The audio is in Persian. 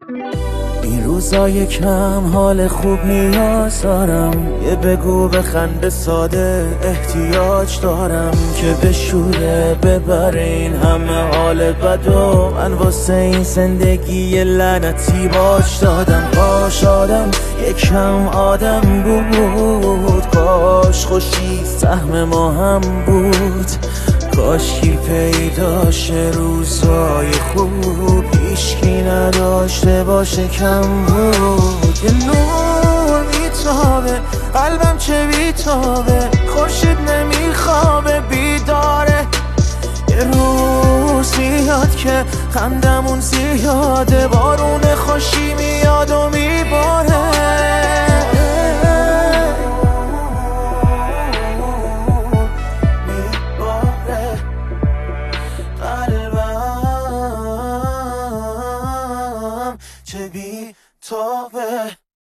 این روزا یکم حال خوب نیاز دارم، یه بگو بخنده ساده احتیاج دارم که بشوره ببره این همه حال بدو. من واسه این زندگی لعنتی باش دادم. کاش آدم یکم آدم بود، کاش خوشی سهم ما هم بود، کاش کی پیدا شه روزای خوب هیچکی نداشته باشه کم بود. یه نور میتابه قلبم چه بیتابه، خورشید نمیخوابه بیداره. یه روز میاد که خندمون زیاده، بارون خوشی میاد و میباره. قلبم چه بی تابه.